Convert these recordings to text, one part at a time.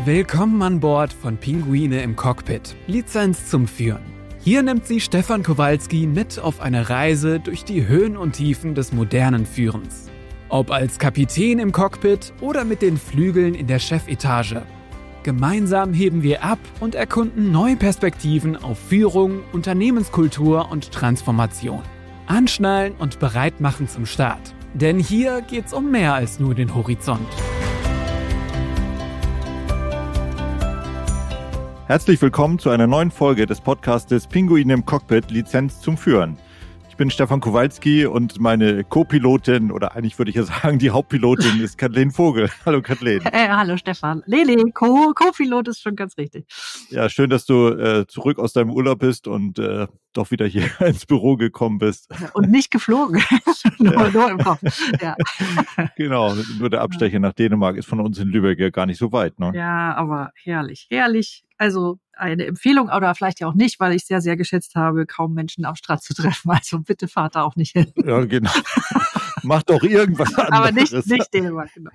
Willkommen an Bord von Pinguine im Cockpit. Lizenz zum Führen. Hier nimmt Sie Stefan Kowalski mit auf eine Reise durch die Höhen und Tiefen des modernen Führens. Ob als Kapitän im Cockpit oder mit den Flügeln in der Chefetage. Gemeinsam heben wir ab und erkunden neue Perspektiven auf Führung, Unternehmenskultur und Transformation. Anschnallen und bereit machen zum Start. Denn hier geht's um mehr als nur den Horizont. Herzlich willkommen zu einer neuen Folge des Podcastes Pinguine im Cockpit, Lizenz zum Führen. Ich bin Stefan Kowalski und meine Co-Pilotin, oder eigentlich würde ich ja sagen, die Hauptpilotin ist Kathleen Vogel. Hallo Kathleen. Hallo Stefan. Nee, Co-Pilot ist schon ganz richtig. Ja, schön, dass du zurück aus deinem Urlaub bist und doch wieder hier ins Büro gekommen bist. Und nicht geflogen, nur im Kopf. Ja. Genau, nur der Abstecher nach Dänemark ist von uns in Lübeck ja gar nicht so weit, ne? Ja, aber herrlich. Also eine Empfehlung oder vielleicht ja auch nicht, weil ich sehr, sehr geschätzt habe, kaum Menschen am Strand zu treffen. Also bitte fahrt da auch nicht hin. Ja, genau. Macht doch irgendwas anderes. Aber nicht Dänemark, genau.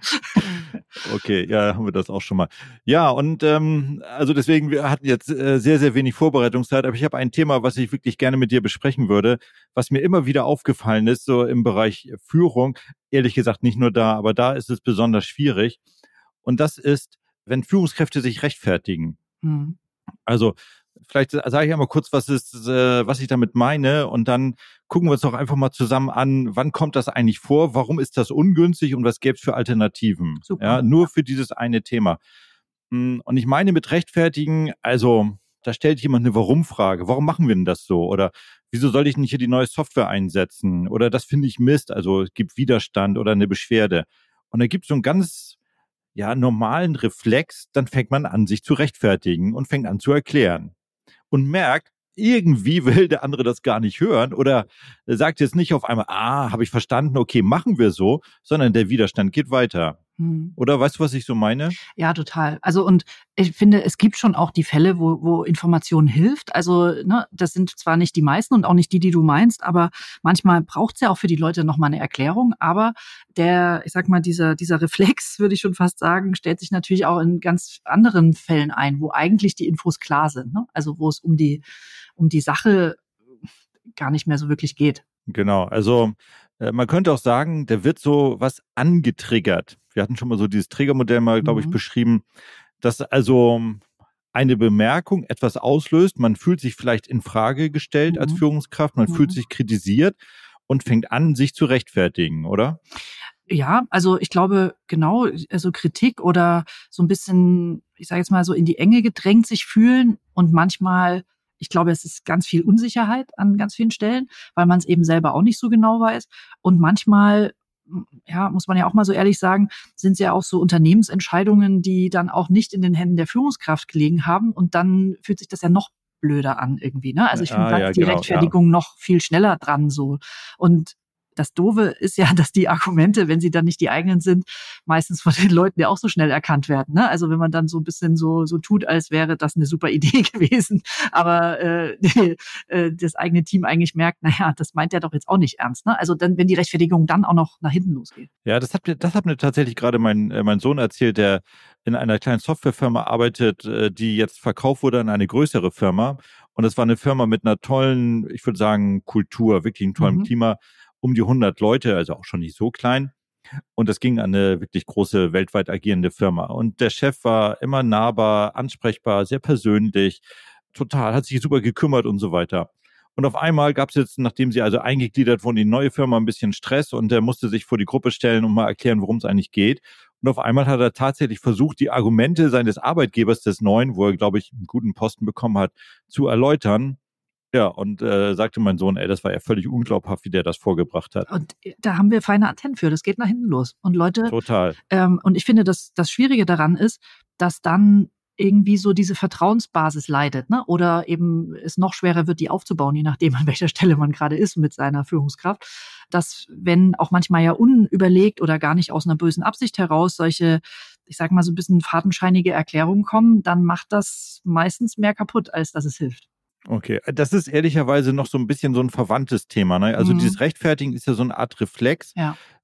Okay, ja, haben wir das auch schon mal. Ja, und also deswegen, wir hatten jetzt sehr, sehr wenig Vorbereitungszeit, aber ich habe ein Thema, was ich wirklich gerne mit dir besprechen würde, was mir immer wieder aufgefallen ist, so im Bereich Führung. Ehrlich gesagt nicht nur da, aber da ist es besonders schwierig. Und das ist, wenn Führungskräfte sich rechtfertigen. Also vielleicht sage ich einmal kurz, was ich damit meine, und dann gucken wir uns doch einfach mal zusammen an, wann kommt das eigentlich vor, warum ist das ungünstig und was gäbe es für Alternativen? Super. Ja, nur für dieses eine Thema. Und ich meine mit rechtfertigen, also da stellt jemand eine Warum-Frage. Warum machen wir denn das so? Oder wieso soll ich nicht hier die neue Software einsetzen? Oder das finde ich Mist, also es gibt Widerstand oder eine Beschwerde. Und da gibt es so einen ganz normalen Reflex, dann fängt man an, sich zu rechtfertigen und fängt an zu erklären. Und merkt, irgendwie will der andere das gar nicht hören oder sagt jetzt nicht auf einmal, habe ich verstanden, okay, machen wir so, sondern der Widerstand geht weiter. Oder weißt du, was ich so meine? Ja, total. Also und ich finde, es gibt schon auch die Fälle, wo Information hilft. Also das sind zwar nicht die meisten und auch nicht die du meinst, aber manchmal braucht es ja auch für die Leute nochmal eine Erklärung. Aber dieser Reflex, würde ich schon fast sagen, stellt sich natürlich auch in ganz anderen Fällen ein, wo eigentlich die Infos klar sind. Ne? Also wo es um die Sache gar nicht mehr so wirklich geht. Genau, also man könnte auch sagen, da wird so was angetriggert. Wir hatten schon mal so dieses Triggermodell mal, glaube ich, beschrieben, dass also eine Bemerkung etwas auslöst. Man fühlt sich vielleicht in Frage gestellt als Führungskraft, man fühlt sich kritisiert und fängt an, sich zu rechtfertigen, oder? Ja, also ich glaube, genau, also Kritik oder so ein bisschen, ich sage jetzt mal so in die Enge gedrängt sich fühlen und manchmal, ich glaube, es ist ganz viel Unsicherheit an ganz vielen Stellen, weil man es eben selber auch nicht so genau weiß. Und manchmal, ja, muss man ja auch mal so ehrlich sagen, sind es ja auch so Unternehmensentscheidungen, die dann auch nicht in den Händen der Führungskraft gelegen haben. Und dann fühlt sich das ja noch blöder an irgendwie, ne? Also ich finde, da ist die Rechtfertigung noch viel schneller dran so. Und das Doofe ist ja, dass die Argumente, wenn sie dann nicht die eigenen sind, meistens von den Leuten ja auch so schnell erkannt werden. Ne? Also wenn man dann so ein bisschen so tut, als wäre das eine super Idee gewesen, aber das eigene Team eigentlich merkt, naja, das meint er doch jetzt auch nicht ernst. Ne? Also dann, wenn die Rechtfertigung dann auch noch nach hinten losgeht. Ja, das hat mir tatsächlich gerade mein Sohn erzählt, der in einer kleinen Softwarefirma arbeitet, die jetzt verkauft wurde an eine größere Firma. Und es war eine Firma mit einer tollen, ich würde sagen, Kultur, wirklich einem tollen Klima. Um die 100 Leute, also auch schon nicht so klein. Und das ging an eine wirklich große, weltweit agierende Firma. Und der Chef war immer nahbar, ansprechbar, sehr persönlich, total, hat sich super gekümmert und so weiter. Und auf einmal gab es jetzt, nachdem sie also eingegliedert wurden, die neue Firma ein bisschen Stress und der musste sich vor die Gruppe stellen und mal erklären, worum es eigentlich geht. Und auf einmal hat er tatsächlich versucht, die Argumente seines Arbeitgebers, des Neuen, wo er, glaube ich, einen guten Posten bekommen hat, zu erläutern. Ja, und sagte mein Sohn, das war ja völlig unglaubhaft, wie der das vorgebracht hat. Und da haben wir feine Antennen für, das geht nach hinten los. Und Leute, total. Und ich finde, das Schwierige daran ist, dass dann irgendwie so diese Vertrauensbasis leidet, ne? Oder eben es noch schwerer wird, die aufzubauen, je nachdem, an welcher Stelle man gerade ist mit seiner Führungskraft. Dass, wenn auch manchmal ja unüberlegt oder gar nicht aus einer bösen Absicht heraus solche, ich sag mal, so ein bisschen fadenscheinige Erklärungen kommen, dann macht das meistens mehr kaputt, als dass es hilft. Okay, das ist ehrlicherweise noch so ein bisschen so ein verwandtes Thema, ne? Also dieses Rechtfertigen ist ja so eine Art Reflex. Ja.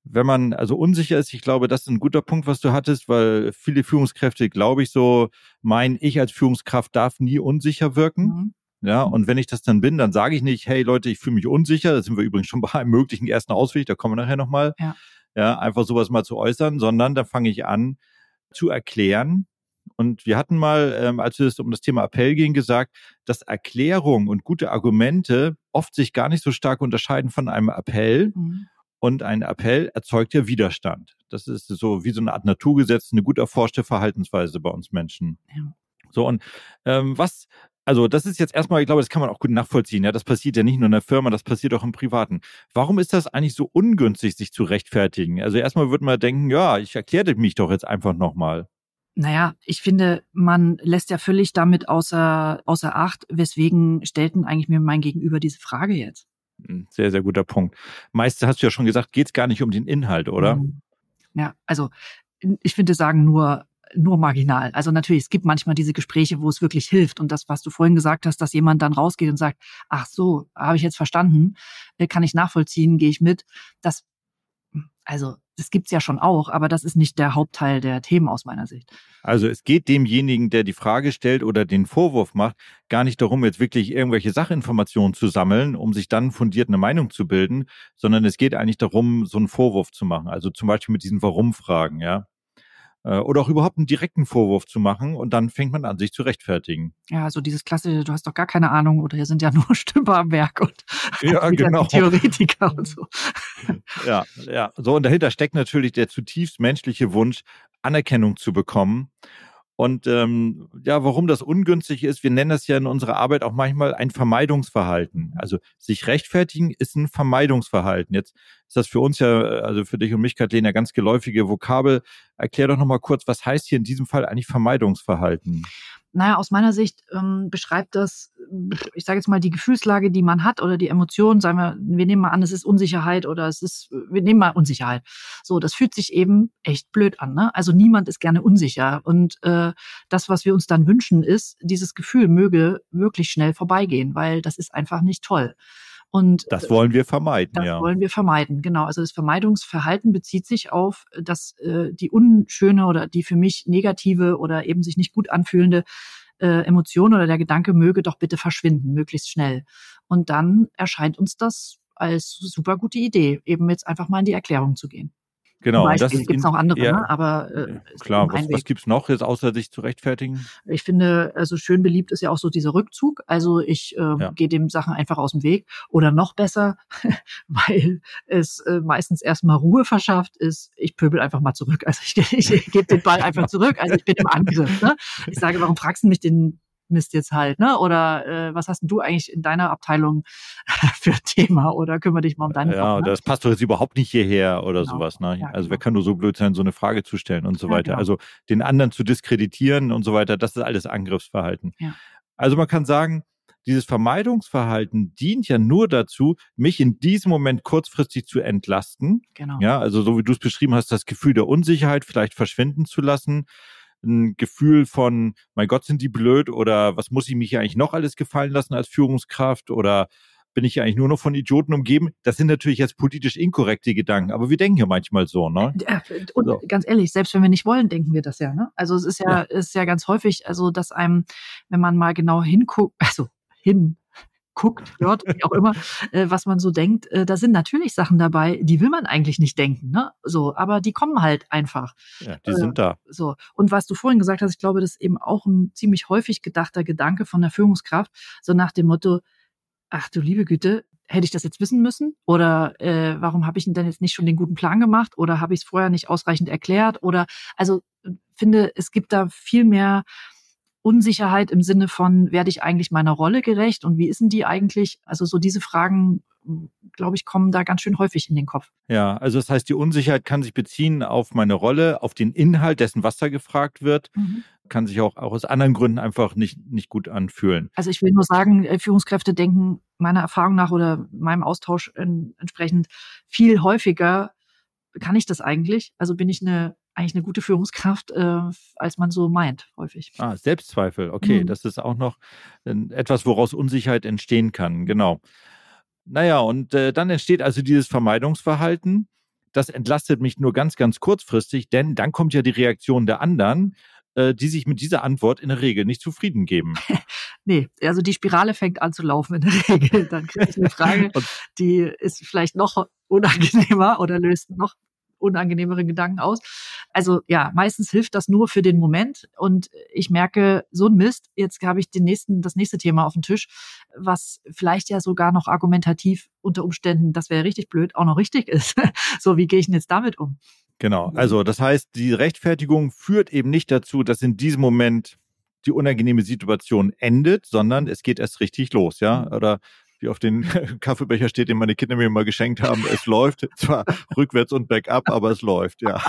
wenn man also unsicher ist, ich glaube, das ist ein guter Punkt, was du hattest, weil viele Führungskräfte, glaube ich, so meinen, ich als Führungskraft darf nie unsicher wirken. Mhm. Ja, und wenn ich das dann bin, dann sage ich nicht, hey Leute, ich fühle mich unsicher. Da sind wir übrigens schon bei einem möglichen ersten Ausweg, da kommen wir nachher nochmal. Ja, einfach sowas mal zu äußern, sondern da fange ich an zu erklären. Und wir hatten mal, als es um das Thema Appell ging, gesagt, dass Erklärung und gute Argumente oft sich gar nicht so stark unterscheiden von einem Appell. Mhm. Und ein Appell erzeugt ja Widerstand. Das ist so wie so eine Art Naturgesetz, eine gut erforschte Verhaltensweise bei uns Menschen. Ja. So, und also das ist jetzt erstmal, ich glaube, das kann man auch gut nachvollziehen. Ja, das passiert ja nicht nur in der Firma, das passiert auch im Privaten. Warum ist das eigentlich so ungünstig, sich zu rechtfertigen? Also erstmal würde man denken, ja, ich erkläre mich doch jetzt einfach nochmal. Naja, ich finde, man lässt ja völlig damit außer Acht, weswegen stellt denn eigentlich mir mein Gegenüber diese Frage jetzt? Sehr, sehr guter Punkt. Meist, hast du ja schon gesagt, geht es gar nicht um den Inhalt, oder? Ja, also ich finde sagen nur marginal. Also natürlich, es gibt manchmal diese Gespräche, wo es wirklich hilft. Und das, was du vorhin gesagt hast, dass jemand dann rausgeht und sagt, ach so, habe ich jetzt verstanden, kann ich nachvollziehen, gehe ich mit. Das gibt's ja schon auch, aber das ist nicht der Hauptteil der Themen aus meiner Sicht. Also es geht demjenigen, der die Frage stellt oder den Vorwurf macht, gar nicht darum, jetzt wirklich irgendwelche Sachinformationen zu sammeln, um sich dann fundiert eine Meinung zu bilden, sondern es geht eigentlich darum, so einen Vorwurf zu machen. Also zum Beispiel mit diesen Warum-Fragen, ja. Oder auch überhaupt einen direkten Vorwurf zu machen und dann fängt man an, sich zu rechtfertigen. Ja, so dieses klassische, du hast doch gar keine Ahnung oder hier sind ja nur Stümper am Werk und ja, genau. Theoretiker und so. Ja. So, und dahinter steckt natürlich der zutiefst menschliche Wunsch, Anerkennung zu bekommen. Und warum das ungünstig ist, wir nennen das ja in unserer Arbeit auch manchmal ein Vermeidungsverhalten. Also sich rechtfertigen ist ein Vermeidungsverhalten. Jetzt ist das für uns ja, also für dich und mich, Kathleen, ja ganz geläufige Vokabel. Erklär doch nochmal kurz, was heißt hier in diesem Fall eigentlich Vermeidungsverhalten? Naja, aus meiner Sicht beschreibt das, ich sage jetzt mal, die Gefühlslage, die man hat oder die Emotionen, sagen wir nehmen mal an, es ist Unsicherheit oder wir nehmen mal Unsicherheit. So, das fühlt sich eben echt blöd an, ne? Also niemand ist gerne unsicher und das, was wir uns dann wünschen, ist, dieses Gefühl möge wirklich schnell vorbeigehen, weil das ist einfach nicht toll. Und das wollen wir vermeiden, Das wollen wir vermeiden, genau. Also das Vermeidungsverhalten bezieht sich auf, dass die unschöne oder die für mich negative oder eben sich nicht gut anfühlende Emotion oder der Gedanke möge doch bitte verschwinden, möglichst schnell. Und dann erscheint uns das als super gute Idee, eben jetzt einfach mal in die Erklärung zu gehen. Genau. Zum Beispiel, gibt es noch andere, ne? Aber klar, was gibt's noch jetzt, außer sich zu rechtfertigen? Ich finde, also schön beliebt ist ja auch so dieser Rückzug. Also ich gehe dem Sachen einfach aus dem Weg. Oder noch besser, weil es meistens erstmal Ruhe verschafft, ist, ich pöbel einfach mal zurück. Also ich gebe den Ball einfach zurück. Also ich bin im Angriff. Ne? Ich sage, warum fragst du mich den Mist jetzt halt, ne? Oder was hast denn du eigentlich in deiner Abteilung für ein Thema? Oder kümmere dich mal um deine Sachen, ne? Das passt doch jetzt überhaupt nicht hierher oder Genau. sowas. Ne? Ja, also genau. wer kann nur so blöd sein, so eine Frage zu stellen und so weiter. Genau. Also den anderen zu diskreditieren und so weiter, das ist alles Angriffsverhalten. Ja. Also man kann sagen, dieses Vermeidungsverhalten dient ja nur dazu, mich in diesem Moment kurzfristig zu entlasten. Genau. Ja, also so wie du es beschrieben hast, das Gefühl der Unsicherheit vielleicht verschwinden zu lassen. Ein Gefühl von, mein Gott, sind die blöd oder was muss ich mich eigentlich noch alles gefallen lassen als Führungskraft oder bin ich eigentlich nur noch von Idioten umgeben? Das sind natürlich jetzt politisch inkorrekte Gedanken, aber wir denken ja manchmal so, ne? Und so. Ganz ehrlich, selbst wenn wir nicht wollen, denken wir das ja, ne? Also es ist ist ja ganz häufig, also dass einem, wenn man mal genau hinguckt, hört, wie auch immer, was man so denkt, da sind natürlich Sachen dabei, die will man eigentlich nicht denken, ne? So, aber die kommen halt einfach. Ja, die sind da. So. Und was du vorhin gesagt hast, ich glaube, das ist eben auch ein ziemlich häufig gedachter Gedanke von der Führungskraft, so nach dem Motto, ach du liebe Güte, hätte ich das jetzt wissen müssen? Oder warum habe ich denn jetzt nicht schon den guten Plan gemacht? Oder habe ich es vorher nicht ausreichend erklärt? Oder also finde, es gibt da viel mehr Unsicherheit im Sinne von, werde ich eigentlich meiner Rolle gerecht und wie ist denn die eigentlich? Also so diese Fragen, glaube ich, kommen da ganz schön häufig in den Kopf. Ja, also das heißt, die Unsicherheit kann sich beziehen auf meine Rolle, auf den Inhalt dessen, was da gefragt wird, kann sich auch aus anderen Gründen einfach nicht gut anfühlen. Also ich will nur sagen, Führungskräfte denken meiner Erfahrung nach oder meinem Austausch entsprechend viel häufiger, kann ich das eigentlich? Also bin ich eigentlich eine gute Führungskraft, als man so meint, häufig. Selbstzweifel, okay, das ist auch noch etwas, woraus Unsicherheit entstehen kann, genau. Naja, und dann entsteht also dieses Vermeidungsverhalten. das entlastet mich nur ganz, ganz kurzfristig, denn dann kommt ja die Reaktion der anderen, die sich mit dieser Antwort in der Regel nicht zufrieden geben. Nee, also die Spirale fängt an zu laufen in der Regel. Dann kriege ich eine Frage, die ist vielleicht noch unangenehmer oder löst noch unangenehmere Gedanken aus. Also ja, meistens hilft das nur für den Moment und ich merke, so ein Mist, jetzt habe ich das nächste Thema auf dem Tisch, was vielleicht ja sogar noch argumentativ unter Umständen, das wäre richtig blöd, auch noch richtig ist. So, wie gehe ich denn jetzt damit um? Genau, also das heißt, die Rechtfertigung führt eben nicht dazu, dass in diesem Moment die unangenehme Situation endet, sondern es geht erst richtig los, ja, oder wie auf den Kaffeebecher steht, den meine Kinder mir mal geschenkt haben, es läuft, zwar rückwärts und bergab, aber es läuft, ja.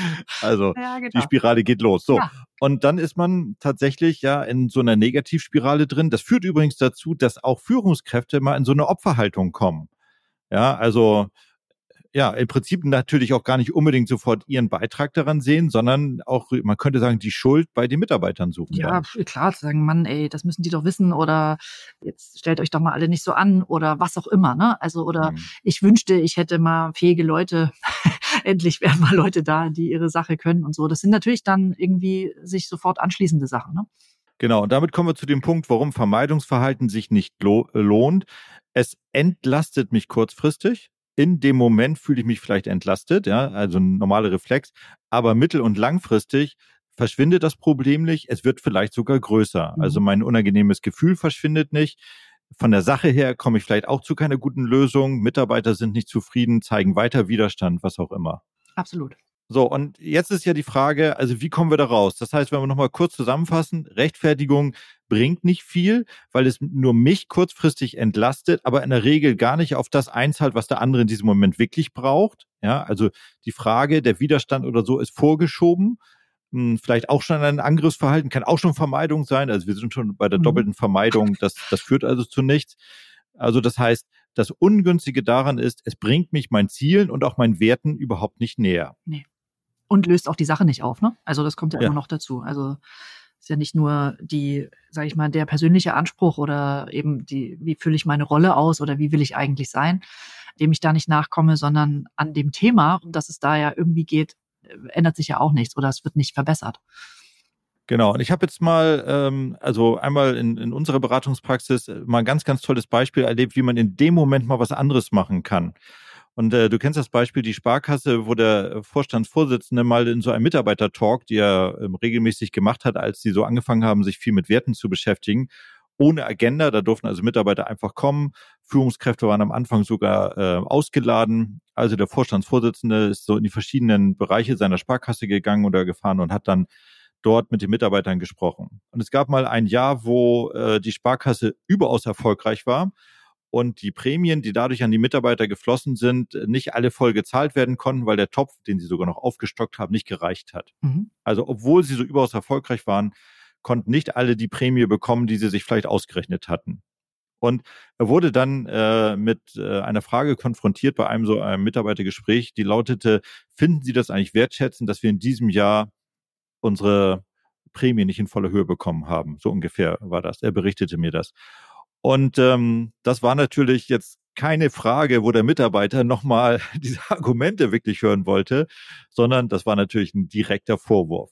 Also ja, genau. Die Spirale geht los. So. Ja. Und dann ist man tatsächlich ja in so einer Negativspirale drin. Das führt übrigens dazu, dass auch Führungskräfte mal in so eine Opferhaltung kommen. Ja, also ja, im Prinzip natürlich auch gar nicht unbedingt sofort ihren Beitrag daran sehen, sondern auch, man könnte sagen, die Schuld bei den Mitarbeitern suchen. Ja, klar, zu sagen, Mann, ey, das müssen die doch wissen oder jetzt stellt euch doch mal alle nicht so an oder was auch immer, ne? Also, oder ich wünschte, ich hätte mal fähige Leute, endlich wären mal Leute da, die ihre Sache können und so. Das sind natürlich dann irgendwie sich sofort anschließende Sachen, ne? Genau, und damit kommen wir zu dem Punkt, warum Vermeidungsverhalten sich nicht lohnt. Es entlastet mich kurzfristig. In dem Moment fühle ich mich vielleicht entlastet, ja, also ein normaler Reflex, aber mittel- und langfristig verschwindet das Problem nicht, es wird vielleicht sogar größer. Also mein unangenehmes Gefühl verschwindet nicht. Von der Sache her komme ich vielleicht auch zu keiner guten Lösung. Mitarbeiter sind nicht zufrieden, zeigen weiter Widerstand, was auch immer. Absolut. So, und jetzt ist ja die Frage, also wie kommen wir da raus? Das heißt, wenn wir nochmal kurz zusammenfassen, Rechtfertigung bringt nicht viel, weil es nur mich kurzfristig entlastet, aber in der Regel gar nicht auf das einzahlt, was der andere in diesem Moment wirklich braucht. Ja, also die Frage, der Widerstand oder so ist vorgeschoben. Vielleicht auch schon ein Angriffsverhalten, kann auch schon Vermeidung sein. Also wir sind schon bei der doppelten Vermeidung, das führt also zu nichts. Also das heißt, das Ungünstige daran ist, es bringt mich meinen Zielen und auch meinen Werten überhaupt nicht näher. Nee. Und löst auch die Sache nicht auf, ne? Also das kommt ja immer noch dazu. Also ist ja nicht nur die, sage ich mal, der persönliche Anspruch oder eben wie fülle ich meine Rolle aus oder wie will ich eigentlich sein, dem ich da nicht nachkomme, sondern an dem Thema, um das es da ja irgendwie geht, ändert sich ja auch nichts oder es wird nicht verbessert. Genau, und ich habe jetzt mal, also einmal in unserer Beratungspraxis mal ein ganz, ganz tolles Beispiel erlebt, wie man in dem Moment mal was anderes machen kann. Und du kennst das Beispiel, die Sparkasse, wo der Vorstandsvorsitzende mal in so einem Mitarbeiter-Talk, die er regelmäßig gemacht hat, als die so angefangen haben, sich viel mit Werten zu beschäftigen, ohne Agenda, da durften also Mitarbeiter einfach kommen. Führungskräfte waren am Anfang sogar ausgeladen. Also der Vorstandsvorsitzende ist so in die verschiedenen Bereiche seiner Sparkasse gegangen oder gefahren und hat dann dort mit den Mitarbeitern gesprochen. Und es gab mal ein Jahr, wo die Sparkasse überaus erfolgreich war und die Prämien, die dadurch an die Mitarbeiter geflossen sind, nicht alle voll gezahlt werden konnten, weil der Topf, den sie sogar noch aufgestockt haben, nicht gereicht hat. Also obwohl sie so überaus erfolgreich waren, konnten nicht alle die Prämie bekommen, die sie sich vielleicht ausgerechnet hatten. Und er wurde dann mit einer Frage konfrontiert bei einem Mitarbeitergespräch, die lautete: Finden Sie das eigentlich wertschätzend, dass wir in diesem Jahr unsere Prämie nicht in voller Höhe bekommen haben? So ungefähr war das. Er berichtete mir das. Und das war natürlich jetzt keine Frage, wo der Mitarbeiter nochmal diese Argumente wirklich hören wollte, sondern das war natürlich ein direkter Vorwurf.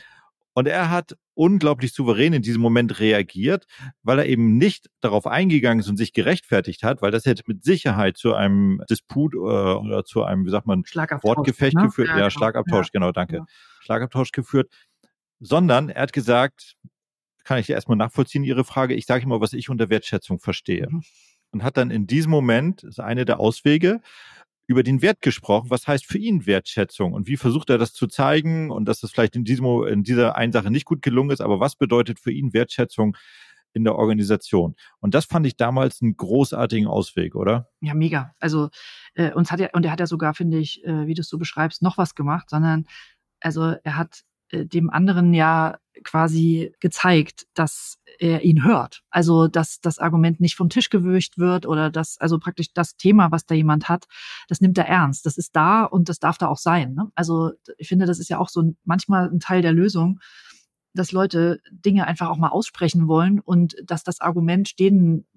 Und er hat unglaublich souverän in diesem Moment reagiert, weil er eben nicht darauf eingegangen ist und sich gerechtfertigt hat, weil das hätte mit Sicherheit zu einem Disput oder zu einem, wie sagt man, Wortgefecht geführt. Ja, Schlagabtausch, genau, danke. Ja. Schlagabtausch geführt. Sondern er hat gesagt, kann ich erstmal nachvollziehen, Ihre Frage, ich sage immer, was ich unter Wertschätzung verstehe. Und hat dann in diesem Moment, das ist eine der Auswege, über den Wert gesprochen. Was heißt für ihn Wertschätzung? Und wie versucht er das zu zeigen? Und dass es vielleicht in dieser einen Sache nicht gut gelungen ist, aber was bedeutet für ihn Wertschätzung in der Organisation? Und das fand ich damals einen großartigen Ausweg, oder? Ja, mega. Also er hat ja sogar, finde ich, wie du es so beschreibst, noch was gemacht, sondern also er hat dem anderen ja quasi gezeigt, dass er ihn hört. Also, dass das Argument nicht vom Tisch gewürgt wird oder also praktisch das Thema, was da jemand hat, das nimmt er ernst. Das ist da und das darf da auch sein. Ne? Also, ich finde, das ist ja auch so manchmal ein Teil der Lösung, dass Leute Dinge einfach auch mal aussprechen wollen und dass das Argument stehen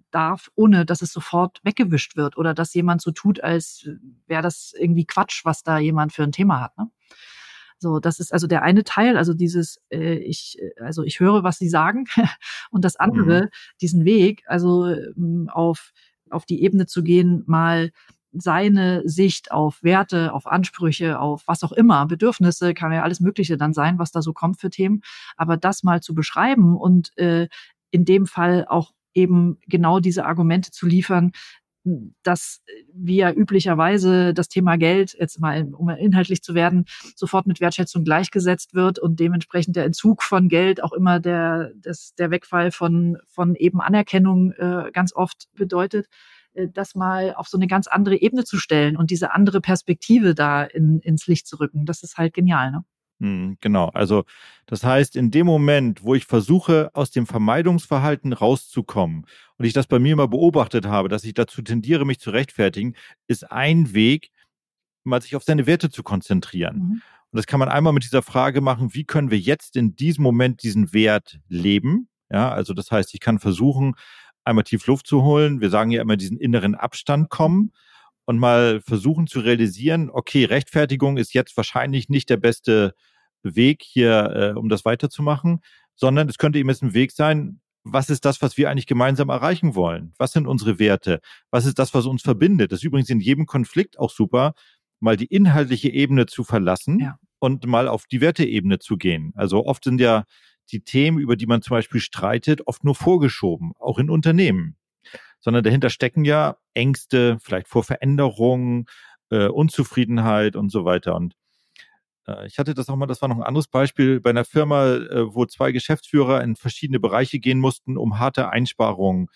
darf, ohne dass es sofort weggewischt wird oder dass jemand so tut, als wäre das irgendwie Quatsch, was da jemand für ein Thema hat, ne? So, das ist also der eine Teil, also dieses, ich höre, was Sie sagen, und das andere, diesen Weg, also auf die Ebene zu gehen, mal seine Sicht auf Werte, auf Ansprüche, auf was auch immer, Bedürfnisse, kann ja alles Mögliche dann sein, was da so kommt für Themen, aber das mal zu beschreiben und in dem Fall auch eben genau diese Argumente zu liefern, dass wie ja üblicherweise das Thema Geld, jetzt mal um inhaltlich zu werden, sofort mit Wertschätzung gleichgesetzt wird und dementsprechend der Entzug von Geld auch immer der Wegfall von eben Anerkennung ganz oft bedeutet, das mal auf so eine ganz andere Ebene zu stellen und diese andere Perspektive da ins Licht zu rücken. Das ist halt genial, ne? Genau, also das heißt, in dem Moment, wo ich versuche, aus dem Vermeidungsverhalten rauszukommen und ich das bei mir immer beobachtet habe, dass ich dazu tendiere, mich zu rechtfertigen, ist ein Weg, mal sich auf seine Werte zu konzentrieren. Und das kann man einmal mit dieser Frage machen, wie können wir jetzt in diesem Moment diesen Wert leben? Ja, also das heißt, ich kann versuchen, einmal tief Luft zu holen. Wir sagen ja immer, diesen inneren Abstand kommen und mal versuchen zu realisieren, okay, Rechtfertigung ist jetzt wahrscheinlich nicht der beste Weg hier, um das weiterzumachen, sondern es könnte eben jetzt ein Weg sein, was ist das, was wir eigentlich gemeinsam erreichen wollen? Was sind unsere Werte? Was ist das, was uns verbindet? Das ist übrigens in jedem Konflikt auch super, mal die inhaltliche Ebene zu verlassen und mal auf die Werteebene zu gehen. Also oft sind ja die Themen, über die man zum Beispiel streitet, oft nur vorgeschoben, auch in Unternehmen. Sondern dahinter stecken ja Ängste, vielleicht vor Veränderungen, Unzufriedenheit und so weiter. Und ich hatte das auch mal, das war noch ein anderes Beispiel, bei einer Firma, wo 2 Geschäftsführer in verschiedene Bereiche gehen mussten, um harte Einsparungen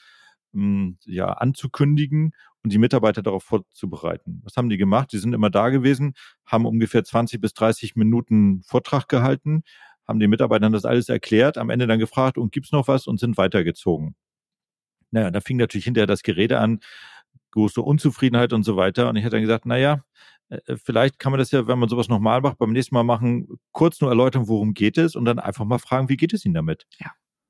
anzukündigen und die Mitarbeiter darauf vorzubereiten. Was haben die gemacht? Die sind immer da gewesen, haben ungefähr 20 bis 30 Minuten Vortrag gehalten, haben den Mitarbeitern das alles erklärt, am Ende dann gefragt, und gibt's noch was, und sind weitergezogen. Naja, da fing natürlich hinterher das Gerede an, große Unzufriedenheit und so weiter. Und ich hatte dann gesagt, vielleicht kann man das ja, wenn man sowas nochmal macht, beim nächsten Mal machen, kurz nur erläutern, worum geht es, und dann einfach mal fragen, wie geht es Ihnen damit? Ja.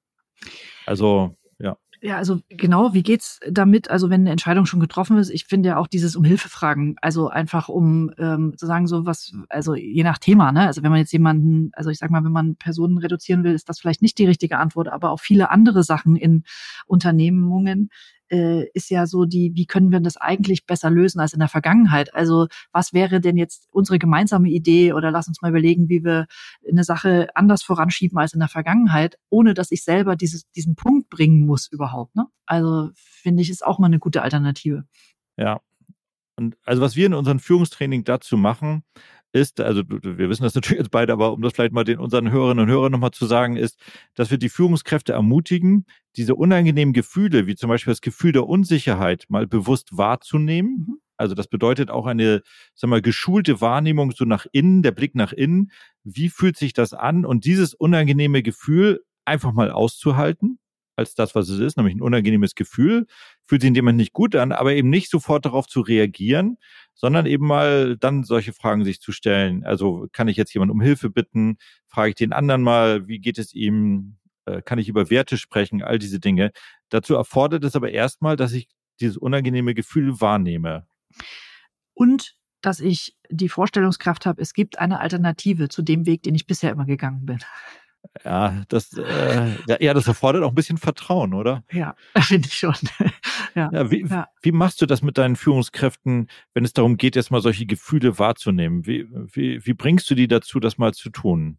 Also, ja. Ja, also genau, wie geht's damit, also wenn eine Entscheidung schon getroffen ist? Ich finde ja auch dieses um Hilfe fragen, also einfach um zu sagen, so was, also je nach Thema, ne? Also wenn man jetzt jemanden, also ich sag mal, wenn man Personen reduzieren will, ist das vielleicht nicht die richtige Antwort, aber auch viele andere Sachen in Unternehmungen ist ja so wie können wir das eigentlich besser lösen als in der Vergangenheit? Also was wäre denn jetzt unsere gemeinsame Idee, oder lass uns mal überlegen, wie wir eine Sache anders voranschieben als in der Vergangenheit, ohne dass ich selber diesen Punkt bringen muss überhaupt, ne? Also finde ich, ist auch mal eine gute Alternative. Ja. Und also was wir in unserem Führungstraining dazu machen, ist, also wir wissen das natürlich jetzt beide, aber um das vielleicht mal unseren Hörerinnen und Hörern nochmal zu sagen, ist, dass wir die Führungskräfte ermutigen, diese unangenehmen Gefühle, wie zum Beispiel das Gefühl der Unsicherheit, mal bewusst wahrzunehmen. Also das bedeutet auch eine, geschulte Wahrnehmung so nach innen, der Blick nach innen. Wie fühlt sich das an? Und dieses unangenehme Gefühl einfach mal auszuhalten, als das, was es ist, nämlich ein unangenehmes Gefühl, fühlt sich in dem Moment nicht gut an, aber eben nicht sofort darauf zu reagieren, sondern eben mal dann solche Fragen sich zu stellen. Also kann ich jetzt jemanden um Hilfe bitten? Frage ich den anderen mal, wie geht es ihm? Kann ich über Werte sprechen? All diese Dinge. Dazu erfordert es aber erstmal, dass ich dieses unangenehme Gefühl wahrnehme. Und dass ich die Vorstellungskraft habe, es gibt eine Alternative zu dem Weg, den ich bisher immer gegangen bin. Ja, das erfordert auch ein bisschen Vertrauen, oder? Ja, finde ich schon. Wie machst du das mit deinen Führungskräften, wenn es darum geht, jetzt mal solche Gefühle wahrzunehmen? Wie bringst du die dazu, das mal zu tun?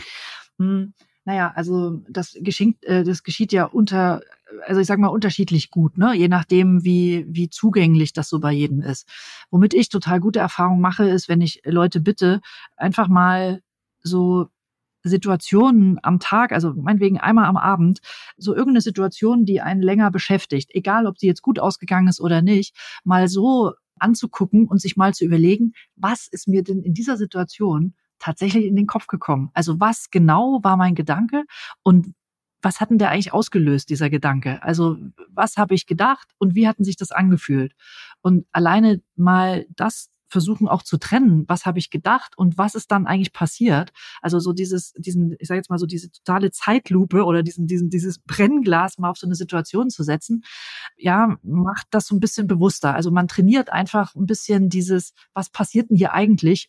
Naja, also das geschieht ja unterschiedlich gut, ne? Je nachdem, wie zugänglich das so bei jedem ist. Womit ich total gute Erfahrungen mache, ist, wenn ich Leute bitte, einfach mal so Situationen am Tag, also meinetwegen einmal am Abend, so irgendeine Situation, die einen länger beschäftigt, egal ob sie jetzt gut ausgegangen ist oder nicht, mal so anzugucken und sich mal zu überlegen, was ist mir denn in dieser Situation tatsächlich in den Kopf gekommen? Also was genau war mein Gedanke und was hat denn der eigentlich ausgelöst, dieser Gedanke? Also was habe ich gedacht und wie hatten sich das angefühlt? Und alleine mal das versuchen auch zu trennen, was habe ich gedacht und was ist dann eigentlich passiert. Also so ich sage jetzt mal so diese totale Zeitlupe oder dieses Brennglas mal auf so eine Situation zu setzen, ja, macht das so ein bisschen bewusster. Also man trainiert einfach ein bisschen was passiert denn hier eigentlich,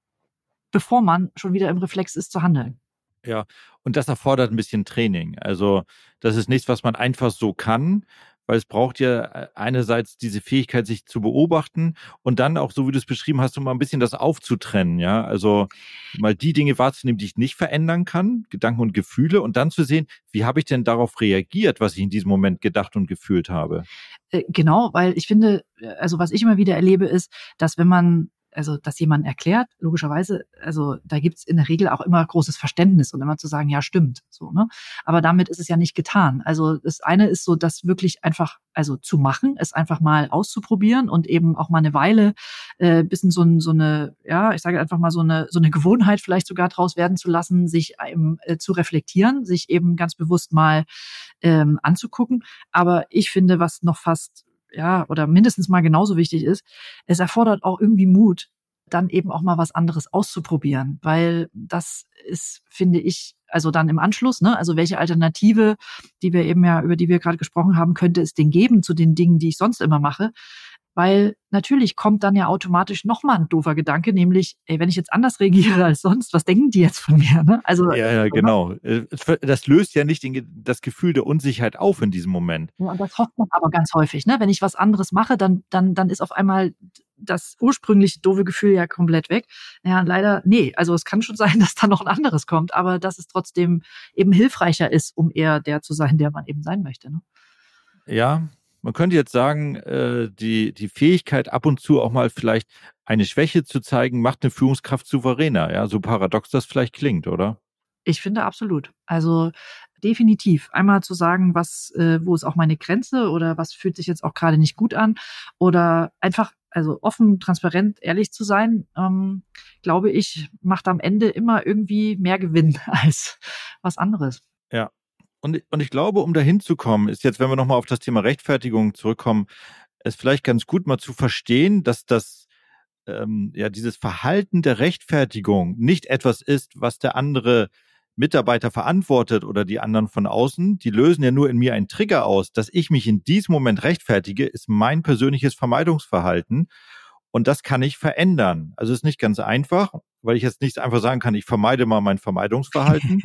bevor man schon wieder im Reflex ist zu handeln. Ja, und das erfordert ein bisschen Training. Also das ist nichts, was man einfach so kann, weil es braucht ja einerseits diese Fähigkeit, sich zu beobachten und dann auch, so wie du es beschrieben hast, um mal ein bisschen das aufzutrennen, ja. Also mal die Dinge wahrzunehmen, die ich nicht verändern kann, Gedanken und Gefühle, und dann zu sehen, wie habe ich denn darauf reagiert, was ich in diesem Moment gedacht und gefühlt habe. Genau, weil ich finde, also was ich immer wieder erlebe, ist, dass dass jemand erklärt, logischerweise, also da gibt's in der Regel auch immer großes Verständnis und immer zu sagen, ja, stimmt, so, ne? Aber damit ist es ja nicht getan. Also das eine ist so, das wirklich einfach, also zu machen, es einfach mal auszuprobieren und eben auch mal eine Weile bisschen so eine, ja, ich sage einfach mal so eine Gewohnheit vielleicht sogar draus werden zu lassen, sich zu reflektieren, sich eben ganz bewusst mal anzugucken. Aber ich finde, was noch fast oder mindestens mal genauso wichtig ist, es erfordert auch irgendwie Mut, dann eben auch mal was anderes auszuprobieren, weil das ist, finde ich, also dann im Anschluss, ne, also welche Alternative, über die wir gerade gesprochen haben, könnte es denn geben zu den Dingen, die ich sonst immer mache? Weil natürlich kommt dann ja automatisch nochmal ein doofer Gedanke, nämlich, wenn ich jetzt anders reagiere als sonst, was denken die jetzt von mir? Ne? Also ja, genau. Das löst ja nicht das Gefühl der Unsicherheit auf in diesem Moment. Ja, und das hofft man aber ganz häufig, ne? Wenn ich was anderes mache, dann ist auf einmal das ursprüngliche doofe Gefühl ja komplett weg. Ja, und leider, nee. Also es kann schon sein, dass da noch ein anderes kommt, aber dass es trotzdem eben hilfreicher ist, um eher der zu sein, der man eben sein möchte. Ne? Ja, man könnte jetzt sagen, die Fähigkeit, ab und zu auch mal vielleicht eine Schwäche zu zeigen, macht eine Führungskraft souveräner. Ja, so paradox das vielleicht klingt, oder? Ich finde absolut. Also definitiv. Einmal zu sagen, wo ist auch meine Grenze oder was fühlt sich jetzt auch gerade nicht gut an oder einfach, also offen, transparent, ehrlich zu sein, glaube ich, macht am Ende immer irgendwie mehr Gewinn als was anderes. Ja. Und ich glaube, um dahin zu kommen, ist jetzt, wenn wir nochmal auf das Thema Rechtfertigung zurückkommen, es vielleicht ganz gut mal zu verstehen, dass dieses Verhalten der Rechtfertigung nicht etwas ist, was der andere Mitarbeiter verantwortet oder die anderen von außen. Die lösen ja nur in mir einen Trigger aus. Dass ich mich in diesem Moment rechtfertige, ist mein persönliches Vermeidungsverhalten. Und das kann ich verändern. Also es ist nicht ganz einfach, weil ich jetzt nicht einfach sagen kann, ich vermeide mal mein Vermeidungsverhalten.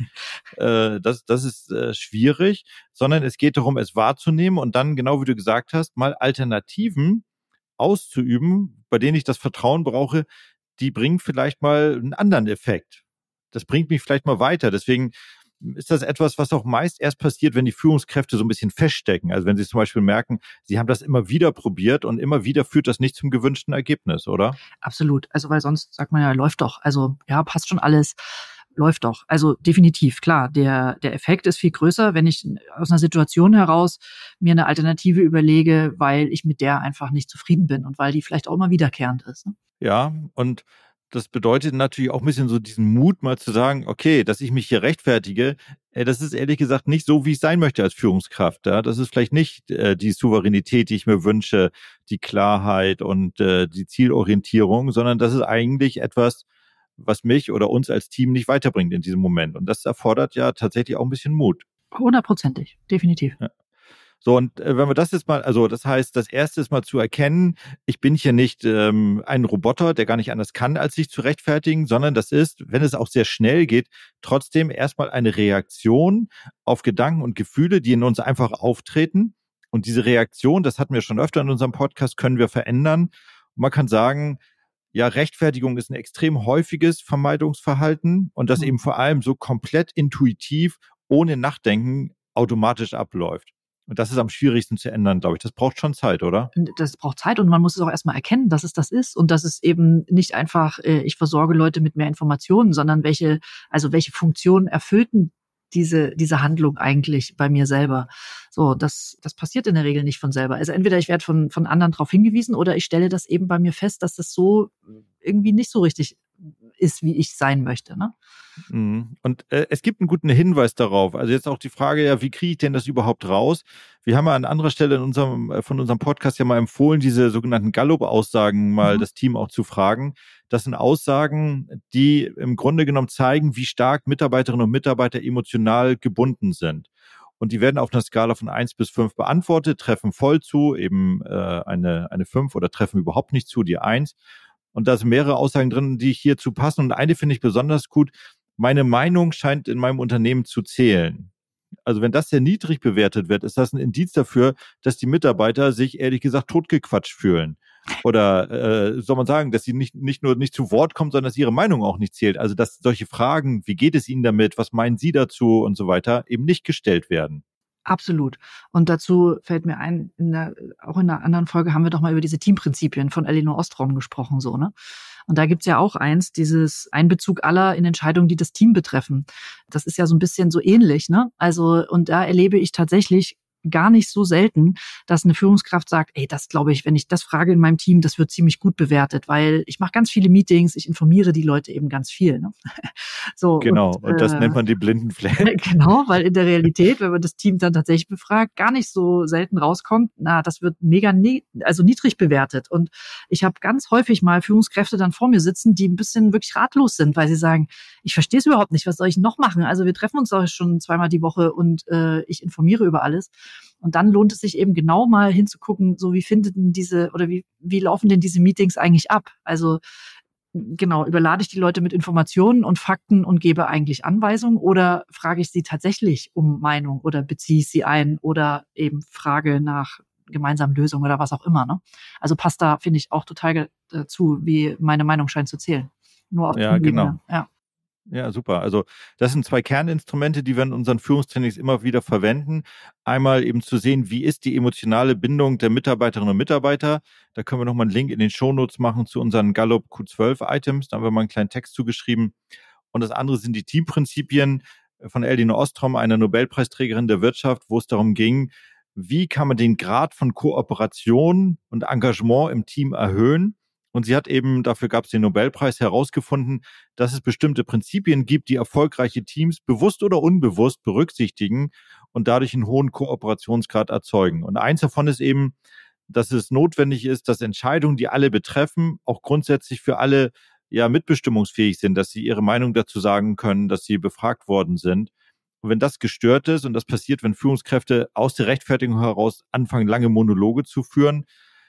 Das ist schwierig, sondern es geht darum, es wahrzunehmen und dann, genau wie du gesagt hast, mal Alternativen auszuüben, bei denen ich das Vertrauen brauche, die bringen vielleicht mal einen anderen Effekt. Das bringt mich vielleicht mal weiter. Deswegen ist das etwas, was auch meist erst passiert, wenn die Führungskräfte so ein bisschen feststecken. Also wenn sie zum Beispiel merken, sie haben das immer wieder probiert und immer wieder führt das nicht zum gewünschten Ergebnis, oder? Absolut. Also weil sonst sagt man ja, läuft doch. Also ja, passt schon alles. Läuft doch. Also definitiv, klar, der Effekt ist viel größer, wenn ich aus einer Situation heraus mir eine Alternative überlege, weil ich mit der einfach nicht zufrieden bin und weil die vielleicht auch immer wiederkehrend ist. Ne? Ja, und das bedeutet natürlich auch ein bisschen so diesen Mut, mal zu sagen, okay, dass ich mich hier rechtfertige, das ist ehrlich gesagt nicht so, wie ich sein möchte als Führungskraft. Ja? Das ist vielleicht nicht die Souveränität, die ich mir wünsche, die Klarheit und die Zielorientierung, sondern das ist eigentlich etwas, was mich oder uns als Team nicht weiterbringt in diesem Moment. Und das erfordert ja tatsächlich auch ein bisschen Mut. 100%, definitiv. Ja. So, und wenn wir das jetzt mal, also das heißt, das erste ist mal zu erkennen, ich bin hier nicht ein Roboter, der gar nicht anders kann, als sich zu rechtfertigen, sondern das ist, wenn es auch sehr schnell geht, trotzdem erstmal eine Reaktion auf Gedanken und Gefühle, die in uns einfach auftreten. Und diese Reaktion, das hatten wir schon öfter in unserem Podcast, können wir verändern. Und man kann sagen, ja, Rechtfertigung ist ein extrem häufiges Vermeidungsverhalten und das eben vor allem so komplett intuitiv, ohne Nachdenken, automatisch abläuft. Und das ist am schwierigsten zu ändern, glaube ich. Das braucht schon Zeit, oder? Das braucht Zeit und man muss es auch erstmal erkennen, dass es das ist und dass es eben nicht einfach, ich versorge Leute mit mehr Informationen, sondern welche Funktionen erfüllten diese Handlung eigentlich bei mir selber. So, das passiert in der Regel nicht von selber. Also entweder ich werde von anderen darauf hingewiesen oder ich stelle das eben bei mir fest, dass das so irgendwie nicht so richtig ist, wie ich sein möchte. Ne? Und es gibt einen guten Hinweis darauf. Also jetzt auch die Frage, ja, wie kriege ich denn das überhaupt raus? Wir haben ja an anderer Stelle von unserem Podcast ja mal empfohlen, diese sogenannten Gallup-Aussagen mal das Team auch zu fragen. Das sind Aussagen, die im Grunde genommen zeigen, wie stark Mitarbeiterinnen und Mitarbeiter emotional gebunden sind. Und die werden auf einer Skala von 1 bis 5 beantwortet, treffen voll zu, eben eine 5 oder treffen überhaupt nicht zu, die 1. Und da sind mehrere Aussagen drin, die hierzu passen. Und eine finde ich besonders gut. Meine Meinung scheint in meinem Unternehmen zu zählen. Also wenn das sehr niedrig bewertet wird, ist das ein Indiz dafür, dass die Mitarbeiter sich ehrlich gesagt totgequatscht fühlen. Oder soll man sagen, dass sie nicht nur nicht zu Wort kommen, sondern dass ihre Meinung auch nicht zählt. Also dass solche Fragen, wie geht es Ihnen damit, was meinen Sie dazu und so weiter, eben nicht gestellt werden. Absolut. Und dazu fällt mir ein, auch in einer anderen Folge haben wir doch mal über diese Teamprinzipien von Elinor Ostrom gesprochen, so, ne? Und da gibt's ja auch dieses Einbezug aller in Entscheidungen, die das Team betreffen. Das ist ja so ein bisschen so ähnlich, ne? Also, und da erlebe ich tatsächlich gar nicht so selten, dass eine Führungskraft sagt, ey, das glaube ich, wenn ich das frage in meinem Team, das wird ziemlich gut bewertet, weil ich mache ganz viele Meetings, ich informiere die Leute eben ganz viel. Ne? So, genau, und das nennt man die blinden Flecken. Genau, weil in der Realität, wenn man das Team dann tatsächlich befragt, gar nicht so selten rauskommt, das wird mega niedrig bewertet. Und ich habe ganz häufig mal Führungskräfte dann vor mir sitzen, die ein bisschen wirklich ratlos sind, weil sie sagen, ich verstehe es überhaupt nicht, was soll ich noch machen? Also wir treffen uns doch schon 2-mal die Woche und ich informiere über alles. Und dann lohnt es sich eben genau mal hinzugucken, so wie laufen denn diese Meetings eigentlich ab? Also genau, überlade ich die Leute mit Informationen und Fakten und gebe eigentlich Anweisungen oder frage ich sie tatsächlich um Meinung oder beziehe ich sie ein oder eben frage nach gemeinsamen Lösungen oder was auch immer. Ne? Also passt da, finde ich, auch total dazu, wie meine Meinung scheint zu zählen. Nur auf ja, genau. Ja. Ja, super. Also das sind 2 Kerninstrumente, die wir in unseren Führungstrainings immer wieder verwenden. Einmal eben zu sehen, wie ist die emotionale Bindung der Mitarbeiterinnen und Mitarbeiter. Da können wir nochmal einen Link in den Shownotes machen zu unseren Gallup Q12-Items. Da haben wir mal einen kleinen Text zugeschrieben. Und das andere sind die Teamprinzipien von Elinor Ostrom, einer Nobelpreisträgerin der Wirtschaft, wo es darum ging, wie kann man den Grad von Kooperation und Engagement im Team erhöhen. Und sie hat eben, dafür gab es den Nobelpreis, herausgefunden, dass es bestimmte Prinzipien gibt, die erfolgreiche Teams bewusst oder unbewusst berücksichtigen und dadurch einen hohen Kooperationsgrad erzeugen. Und eins davon ist eben, dass es notwendig ist, dass Entscheidungen, die alle betreffen, auch grundsätzlich für alle mitbestimmungsfähig sind, dass sie ihre Meinung dazu sagen können, dass sie befragt worden sind. Und wenn das gestört ist, und das passiert, wenn Führungskräfte aus der Rechtfertigung heraus anfangen, lange Monologe zu führen,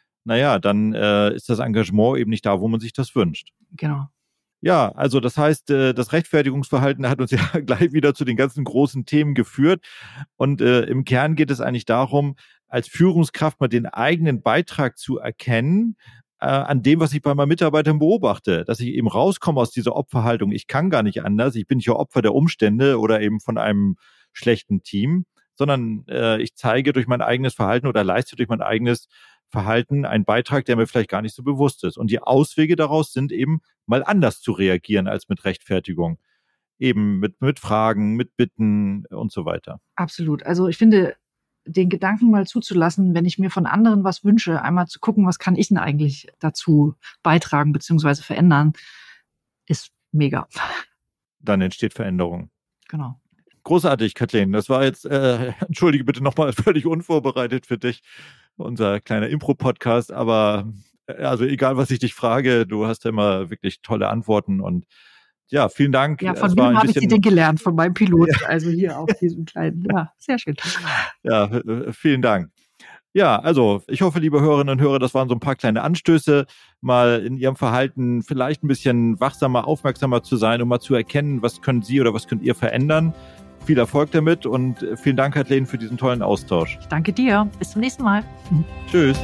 dann ist das Engagement eben nicht da, wo man sich das wünscht. Genau. Ja, also das heißt, das Rechtfertigungsverhalten hat uns ja gleich wieder zu den ganzen großen Themen geführt. Und im Kern geht es eigentlich darum, als Führungskraft mal den eigenen Beitrag zu erkennen, an dem, was ich bei meinen Mitarbeitern beobachte. Dass ich eben rauskomme aus dieser Opferhaltung. Ich kann gar nicht anders. Ich bin nicht Opfer der Umstände oder eben von einem schlechten Team, sondern ich zeige durch mein eigenes Verhalten oder leiste durch mein eigenes Verhalten einen Beitrag, der mir vielleicht gar nicht so bewusst ist. Und die Auswege daraus sind eben, mal anders zu reagieren als mit Rechtfertigung. Eben mit Fragen, mit Bitten und so weiter. Absolut. Also ich finde, den Gedanken mal zuzulassen, wenn ich mir von anderen was wünsche, einmal zu gucken, was kann ich denn eigentlich dazu beitragen bzw. verändern, ist mega. Dann entsteht Veränderung. Genau. Großartig, Kathleen. Das war jetzt, entschuldige bitte nochmal, völlig unvorbereitet für dich, unser kleiner Impro-Podcast. Aber also egal, was ich dich frage, du hast ja immer wirklich tolle Antworten und ja, vielen Dank. Ja, von wem habe ich sie denn gelernt? Von meinem Piloten, also hier auf diesem kleinen, ja, sehr schön. Ja, vielen Dank. Ja, also ich hoffe, liebe Hörerinnen und Hörer, das waren so ein paar kleine Anstöße, mal in Ihrem Verhalten vielleicht ein bisschen wachsamer, aufmerksamer zu sein, um mal zu erkennen, was können Sie oder was könnt ihr verändern. Viel Erfolg damit und vielen Dank, Kathleen, für diesen tollen Austausch. Ich danke dir. Bis zum nächsten Mal. Tschüss.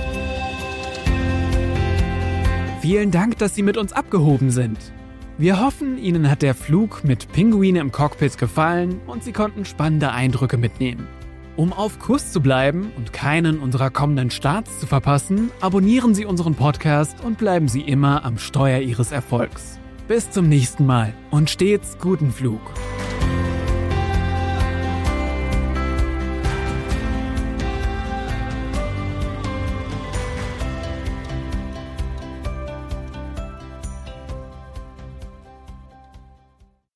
Vielen Dank, dass Sie mit uns abgehoben sind. Wir hoffen, Ihnen hat der Flug mit Pinguine im Cockpit gefallen und Sie konnten spannende Eindrücke mitnehmen. Um auf Kurs zu bleiben und keinen unserer kommenden Starts zu verpassen, abonnieren Sie unseren Podcast und bleiben Sie immer am Steuer Ihres Erfolgs. Bis zum nächsten Mal und stets guten Flug.